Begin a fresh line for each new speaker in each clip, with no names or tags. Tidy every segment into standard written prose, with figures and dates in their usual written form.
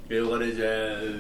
よがれじゃー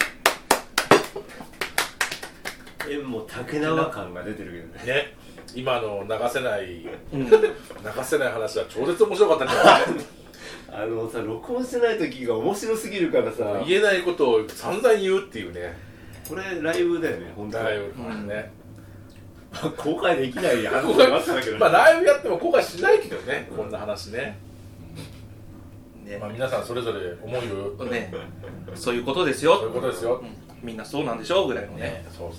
す。もう竹縄感が出てるけどね。
今の流せない話は超絶面白かったんじゃない
さ、録音してない時が面白すぎるからさ、
言えないことを散々言うっていうね。
これライブだよね、本当に。ライブ
ね。
公開できない話があったんだけど、
まあライブやっても公開しないけどね、こんな話ね。まあ皆さんそれぞれ思いを
ね、そういうことですよ。
そういうことですよ。
みんなそうなんでしょうぐらいのね。
そう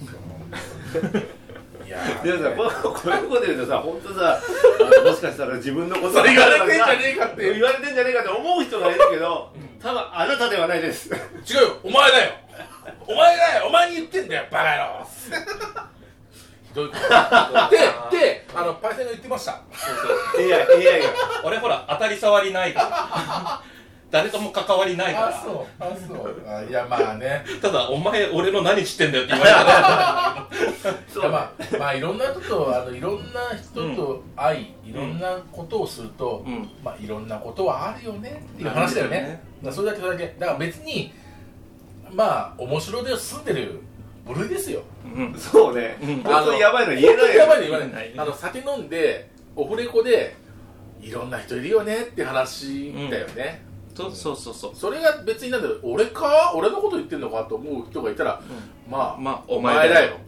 いや
でもさ、こういうこと言うとさ、本当さ、もしかしたら自分のこと
それ言われてんじゃねえかって
言われてんじゃねえかって思う人がいるけど、多分あなたではないです。
違うよ、お前だよ、お前に言ってんだよ、バカ野郎。ひどいことで、パイセンが言ってました。
AI が
俺ほら当たり障りないから誰とも関わりないから。
あ、そういやまあね、
ただお前俺の何知ってんだよって言われたら
そうまあいろんな人といろんな人と会い、いろんなことをすると、まあいろんなことはあるよねっていう話だよね。それだけだから別にまあ面白で住んでる部類ですよ。
そうね。本当にやばいの言えないよ。
やばいの言わない。酒飲んでオフレコでいろんな人いるよねって話だよね。
そう
それが別になんだろう、俺のこと言ってんのかと思う人がいたら、まあ
お前だよ。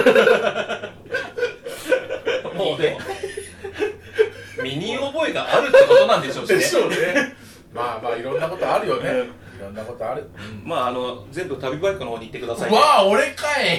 もうね、身に覚えがあるってことなんでしょうしね。
でしょうね。まあいろんなことあるよね。いろんなことある。
まあ全部旅バイクの方に行ってください。
わあ、俺かい。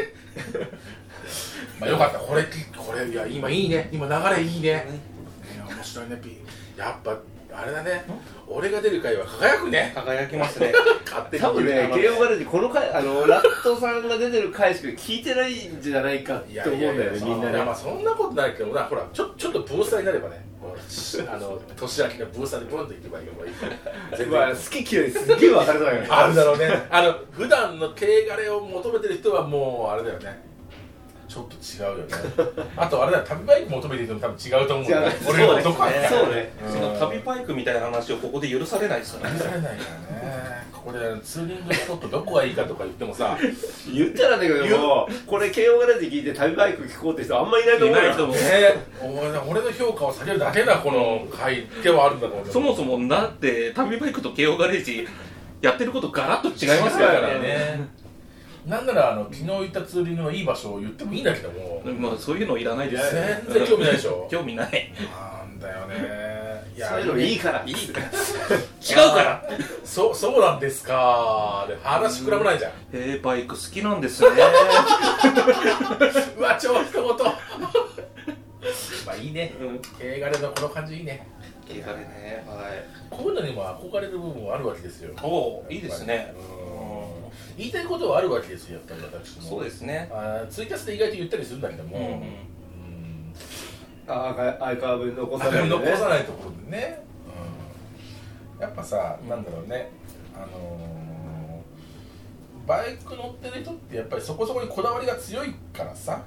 まあよかった。これいや今いいね。今流れいいね。面白いね。やっぱあれだね。俺が出る回は輝くね。
輝きますね。
多分ね、慶応ガレージこの回ラットさんが出てる回しか聞いてないんじゃないかって思うんだよね、みんなね。
まあそんなことないけど、ほらちょっとブースターになればね。年明けのブースターにボンといけばいい。
全部好き嫌いすっげえ分かるだよね。
あるだろうね。普段の軽ガレを求めてる人はもうあれだよね。ちょっと違うよね。あとあれだよ、旅バイク求めてる人も多分違うと思うんだよね。俺のとこはね。
そうね。
その旅バイクみたいな話をここで許されないですよね。
許されないからね。ここでツーリングスポットどこがいいかとか言ってもさ、
言ったらだけども、これ慶応ガレージ聞いて旅バイク聞こうって人あんまりいないと思うよ。
俺の評価を下げるだけなこの回ではあるんだと思う。
そもそもだって旅バイクと慶応ガレージやってることガラッと違いますからね。
なんなら昨日行ったツーリングのいい場所を言ってもいいんだけども、
まあそういうのいらないです。
全然興味ないでしょ。
興味ない。
なんだよね。
そういうのいいから。
違うから。
そうなんですか。で話膨らまないじゃん。
バイク好きなんですね。
うわ超一言。まあいいね。軽ガレのこの感じいいね。
軽ガレね。はい。
こういうのにも憧れる部分もあるわけですよ。
おお、いいですね。
言いたいことはあるわけですよ、やっぱり私も。
そうですね。
ツイキャスで意外と言ったりするんだけども、
アーカイブ残さない
ところでね。やっぱさ、なんだろうね、バイク乗ってる人ってやっぱりそこそこにこだわりが強いからさ、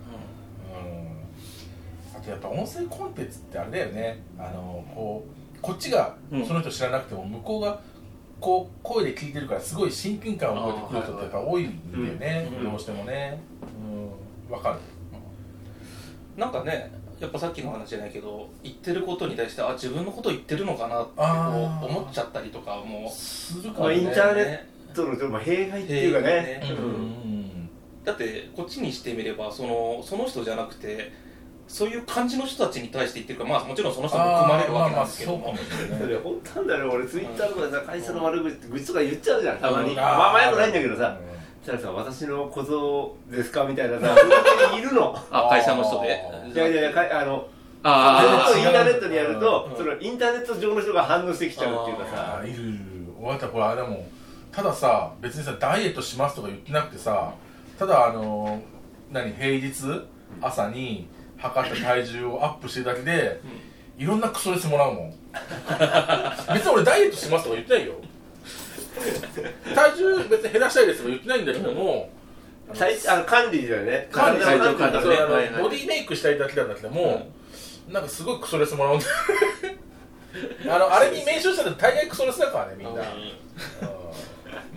あとやっぱ音声コンテンツってあれだよね、こっちがその人知らなくても向こうがこう声で聞いてるからすごい親近感を覚えてくる人ってやっぱ多いんだよね、どうしてもね。わかる。
なんかね、やっぱさっきの話じゃないけど、言ってることに対して自分のこと言ってるのかなってこう思っちゃったりとかも
するからね。インターネットのちょっと弊害っていうかね。
だってこっちにしてみればその人じゃなくてそういう感じの人たちに対して言ってるから、まあもちろんその人も含まれるわけなんですけども。
本当なんだよ、俺ツイッターとかでさ、会社の悪口とか言っちゃうじゃん、たまに。まあよくないんだけどさ。そしたらさ、私の小僧ですかみたいなさ、いるの。
会社の人で。
いや、インターネットにやると、そのインターネット上の人が反応してきちゃうっていうかさ。
いる。終わったらこれあれだもん。たださ、別にさダイエットしますとか言ってなくてさ、ただ平日朝に測った体重をアップしてるだけで、いろんなクソレスもらうもん。別に俺ダイエットしますとか言ってないよ。体重別に減らしたいですとか言ってないんだけども、
管理だよね。
管理、ボデ
ィ
ィメイクしたいだけなんだけども、なんかすごいクソレスもらうんだよ。あれに名称したら大概クソレスだからね、みんな。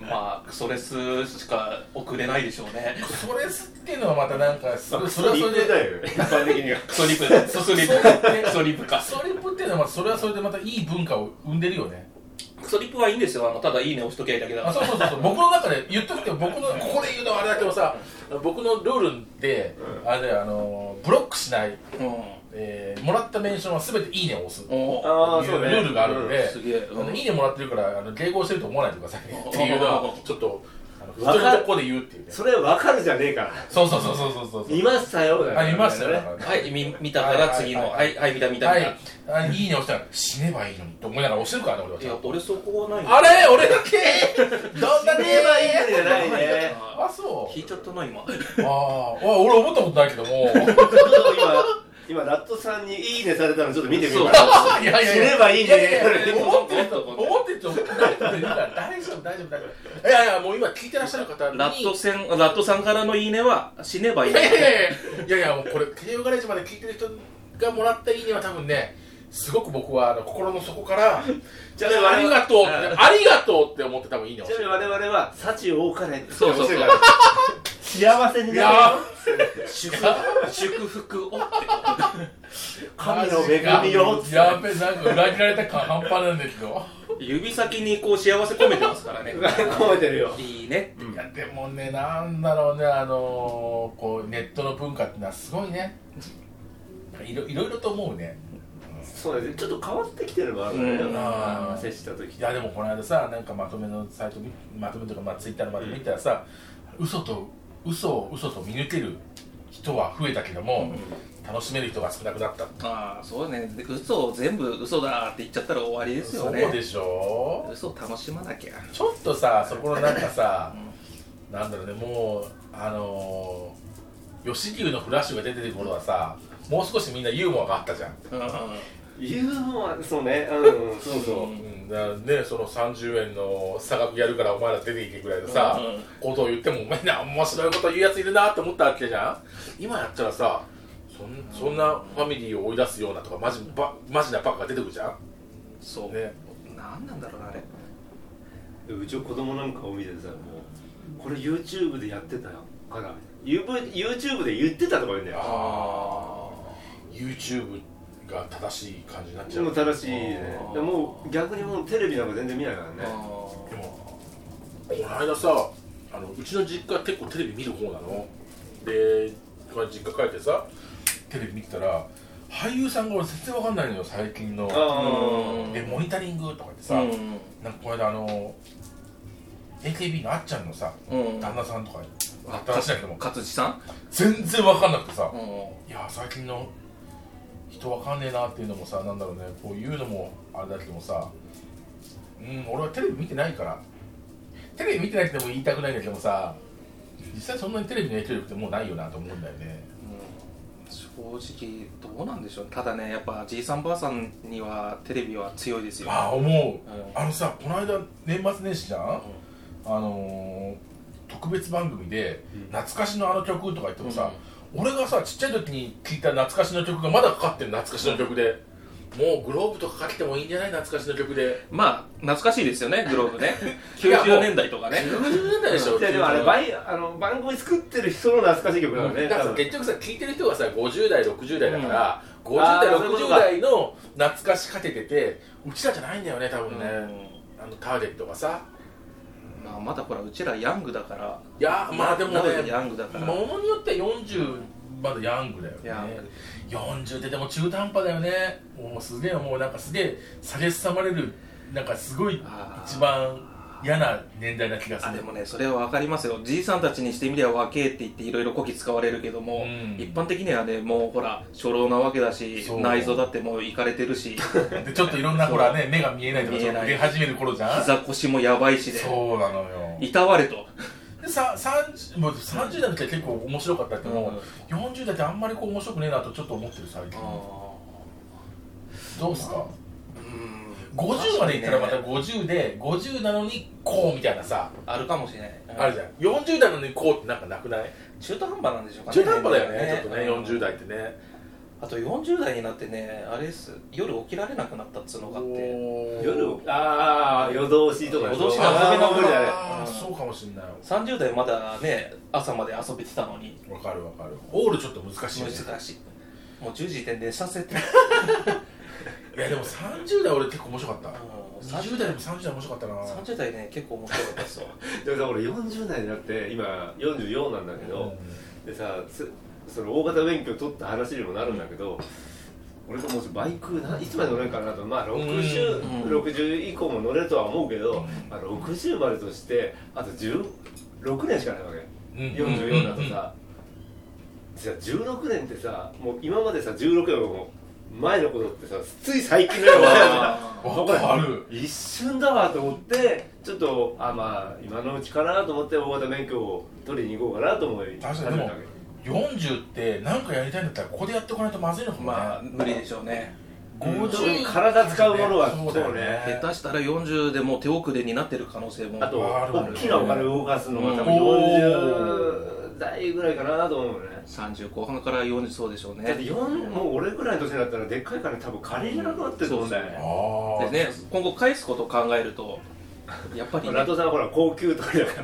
まあクソレスしか送れないでしょうね。
クソレスっていうのはまたなんかそれは
それだよ一般的には。
クソリプか。
クソリプっていうのはそれはそれでまたいい文化を生んでるよね。
クソリプはいいんですよ。ただいいね押しときゃいいだけだから。
そう僕の中で言っとくけど、僕のここで言うのはあれだけどさ、僕のルールで、あれブロックしない、もらったメンションは全ていいねを押すっていうルールがあるので、いいねもらってるから迎合してると思わないでくださいねっていうのはちょっと人のとこで言うっていうね。
それ分かるじゃねえから。
そう
見ましたよ。
見ましたよ。
はい見たから次のはい見た。
いいね押したら死ねばいいのにと思いながら押してるからね俺は。
いや俺そこはない。
あれ俺だけどんな
死ねばいいのにじゃないね。
あそう
聞いちゃったな今。
俺思ったことないけども。
今ラットさんにいいねされたのちょっと見てみようかな。
いや
死ねばいいね。
思ってると大丈夫。いやもう今聞いてらっしゃる方に
ラットさんからのいいねは死ねばいい。
いやもうこれテレビガレージまで聞いてる人がもらったいいねは多分ね、すごく僕は心の底からありがとうって思って多分いいねを。
ちなみに我々は幸多かれ。
そう
幸せになる。
祝福をって
神の恵みを。
やべなんか裏切られた感半端なんだけど。
指先にこう幸せ込めてますからね。
込めてるよ。
いいね。
いやでもね、なんだろうね、こうネットの文化ってのはすごいね。いろいろと思うね。
そうですね、ちょっと変わってきてるのがあるんだよな、接した時。
いやでもこの間さ、なんかまとめのサイトまとめとかツイッターのまとめ見たらさ、嘘と見抜ける人は増えたけども、楽しめる人が少なくなった。
ああそうね、嘘を全部嘘だって言っちゃったら終わりですよね。
そうでしょ。
嘘を楽しまなきゃ。
ちょっとさ、そこのなんかさ、なんだろうね、もう吉牛のフラッシュが出てる頃はさ、もう少しみんなユーモアがあったじゃん。
ユーモア、そうね、そうそう。
だからね、その30円の差額やるからお前ら出ていけぐらいのさ、ことを言ってもお前な面白いこと言うやついるなって思ったわけじゃん。今やったらさ、そんなファミリーを追い出すようなとかマジなバカが出てくるじゃん。
そうね。なんなんだろうなあれ。
うちの子供なんかを見てさ、もうこれ YouTube でやってたよから YouTube で言ってたとか言うんだよ。
YouTubeが正しい感じになっちゃう。
もう正しいね。もう逆にもうテレビなんか全然見ないからね。で
もこの間さ、うちの実家結構テレビ見る方なので、実家帰ってさテレビ見てたら俳優さんが俺全然わかんないのよ最近の。でモニタリングとか言ってさ、なんかこの間AKB のあっちゃんのさ、旦那さんとかあったらしいんだけども、
勝地さん
全然わかんなくてさ、いや最近の人わかんねえなっていうのもさ、なんだろうね、こういうのもあれだけどもさ、俺はテレビ見てないから、テレビ見てなくても言いたくないんだけどもさ、実際そんなにテレビの影響力ってもうないよなと思うんだよね。
正直どうなんでしょう。ただね、やっぱじいさんばあさんにはテレビは強いですよ。
思う。さ、この間年末年始じゃん、特別番組で懐かしの曲とか言ってもさ、俺がさちっちゃい時に聴いた懐かしの曲がまだかかってる。懐かしの曲で、もうグローブとかかけてもいいんじゃない、懐かしの曲で。
まあ懐かしいですよね、グローブね。90年代とかね。
90年代でしょ。
でもあれ番組作ってる人の懐かしい曲だからね。
だから結局さ、聴いてる人がさ50代60代だから、50代60代の懐かしかけてて、うちらじゃないんだよね多分ね、ターゲットがさ。
まだほらうちらヤングだから。
いやまあでもね、
ヤングだから
ものによっては40まだヤングだよね。40ってでも中途半端だよね。もうすげえ、もうなんかすげえ蔑まれる、なんかすごい一番嫌な年代な気がする。
でもね、それは分かりますよ。じいさんたちにしてみれば若えって言っていろいろこき使われるけども、一般的にはね、もうほら初老なわけだし、内臓だってもういかれてるし
でちょっといろんなほらね、目が見えないとか出始める頃じゃん。
膝腰もやばいしで、
そうなのよ、
いたわれと。
でもう30代の時は結構面白かったけども、40代ってあんまりこう面白くねえなとちょっと思ってる最近。どうすか。50までいったらまた50で、50なのにこうみたいなさ、
あるかもしれない。
あるじゃん。40代なのにこうってなんかなくない？
中途半端なんでしょうかね。
中途半端だよね、ちょっとね、40代ってね。
あと40代になってね、あれです、夜起きられなくなったっつうのがあって、
夜通しとか
夜通しで遊べなく
なる。そうかもしれない。
30代まだね朝まで遊べてたのに。
わかる。オールちょっと難しいよね。
難しい。もう10時で寝させて。
いやでも30代俺結構面白かった。20代でも30代面白かったな。
30代ね結構面白かったですよ。
でも俺40代になって今44なんだけど、でさその大型免許取った話にもなるんだけど、俺ともうバイクいつまで乗れるかなと、まあ60以降も乗れるとは思うけど、60までとしてあと16年しかないわけ、44だとさ、じゃあ16年ってさ、もう今までさ16年も前のことってさ、つい最近のような
わかる。
一瞬だわと思って、ちょっとまあ今のうちかなと思って大型免許を取りに行こうかなと思い
確かに。でも40って何かやりたいんだったらここでやっておかないとまずいのかもね。
まあ無理でしょうね。
50体使うものはそうね。
下手したら40でもう手遅れになってる可能性も
あと大きなお金を動かすのは多分40代ぐらいかなと思うね。
30後半から40そうでしょうね。
だってもう俺ぐらいの年になったらでっかい金多分借りれなくなってると思うんだよね。
でね、今後返すことを考えるとやっぱりね、
ラトさんはほら高級取りだから。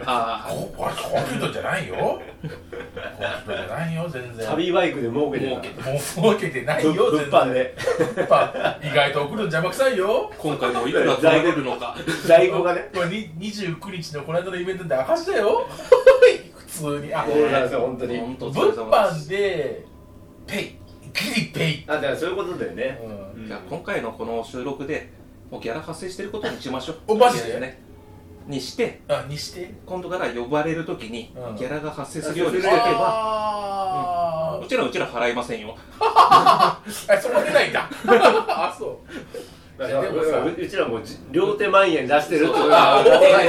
高級取りじゃないよ。高級取りじゃないよ全然。
旅バイクで儲けて
ないよ。
物販で
意外と送るの邪魔くさいよ。
今回もいくら取られるのか。
在庫がね、
これ29日のこの間のイベントで明かしだよ。普通に。
本当に
物販でペイギリペイ。
だからそういうことだよね。
じゃあ今回のこの収録でもうギャラ発生してることにしましょ
う。マジで
ね。にして今度から呼ばれるときにギャラが発生するようにしておけば、もちろんうちら払いませんよ。
そこ出ないんだ。あ、そう。
でもさ、うちらも両手万円出してるってこと
だ。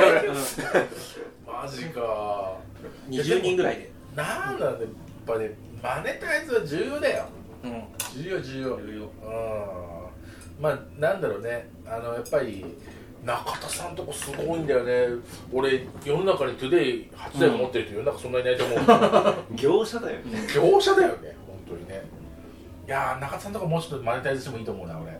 マジか。
20人ぐらいで。
なんだね、やっぱね、マネタイズは重要だよ。重要。まあなんだろうね、やっぱり中田さんとこすごいんだよね。俺世の中にトゥデイ8台持ってる人世の中そんなにいないと思う。
業者だよね。
業者だよね、本当にね。いや中田さんとかもうちょっとマネタイズしてもいいと思うな俺。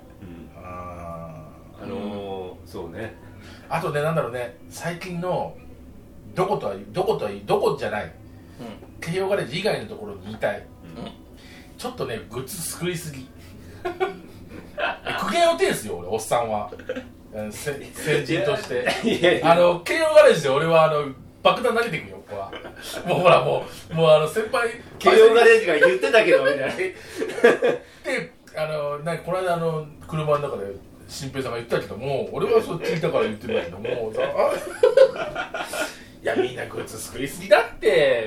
そうね。
あとね、なんだろうね、最近のどこじゃない慶応ガレージ以外のところに言いたい、ちょっとねグッズ作りすぎ。苦言を呈すよ俺、おっさんは。先人として慶応ガレージで俺は爆弾投げていくよ、ここは。もうほらもう先輩
慶応ガレージが言ってたけどみたいな。
でこの間車の中で新平さんが言ったけども、俺はそっちだから言ってるんだけどもいやみんなグッズ作りすぎだって。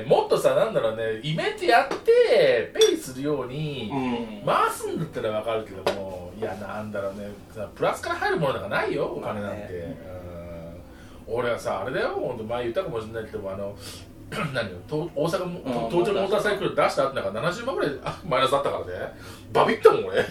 もっとさ、なんだろうね、イベントやってペイするように回すんだったら分かるけども、いやなんだろうね、プラスから入るものなんかないよ、お金なんて。俺はさ、あれだよ、本当前言ったかもしれないけども、何よ、大阪も東京モーターサイクル出した後なんか70万ぐらいマイナスあったからね、バビったもん俺。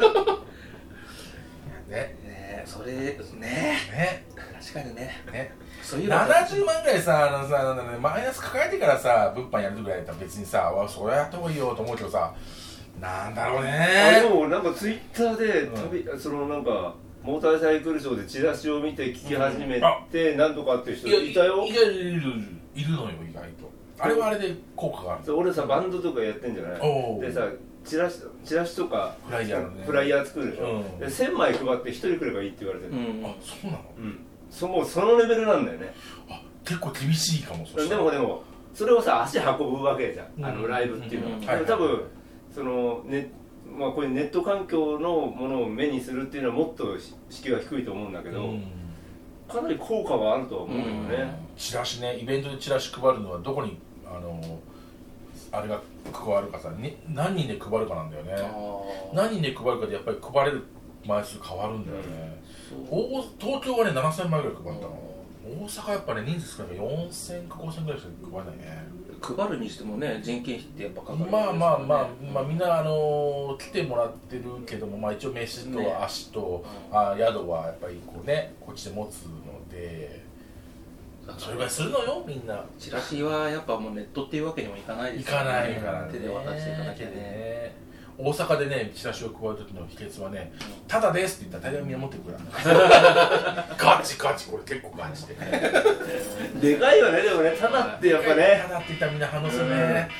ね、
それね、確かにね。
70万ぐらいさ、マイナス抱えてからさ、物販やるぐらいだったら別にさ、それやった方がいいよと思うけどさ、なんだろうね。
でもなんかツイッターでそのなんかモーターサイクルショーでチラシを見て聞き始めてなんとかっていう人いたよ。
いるのよ意外と。あれはあれで効果がある。
俺さバンドとかやってんじゃない。でさチラシとかフライヤー作るでしょ。で1000枚配って1人来ればいいって言われてる。
あ、そうなの。
もうそのレベルなんだよね。
結構厳しいかも。
でもそれをさ足運ぶわけじゃん、ライブっていうのは。多分そのこういうネット環境のものを目にするっていうのはもっと敷居が低いと思うんだけど、かなり効果はあるとは思うけどね。
チラシね、イベントでチラシ配るのはどこにあれが配るかさ、何人で配るかなんだよね。何人で配るかでやっぱり配れる枚数変わるんだよね。東京はね7000枚ぐらい配ったの。大阪やっぱね人数少ないから4000か5000ぐらいしか配らないね。
配るにしてもね、人件費ってやっぱかかるんですよね。
まあみんな来てもらってるけども、一応飯と足と宿はやっぱりこうねこっちで持つので、それぐらいするのよみんな。
チラシはやっぱもうネットっていうわけにもいかないですよね。
いかないからね。
手で渡していかなきゃね。
大阪でねチラシを配る時の秘訣はね、ただですって言ったら大概みんな持ってくるガチガチ、これ結構ガチで
でかいよね。でもね、ただってやっぱね、
ただって言ったらみんな反応するね。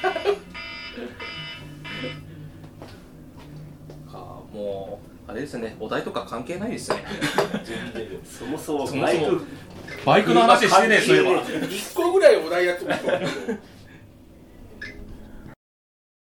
もうあれですね、お題とか関係ないですね。
そもそも
バイクの話してね、そういえば。
1個ぐらいお題やってもいいと思うけど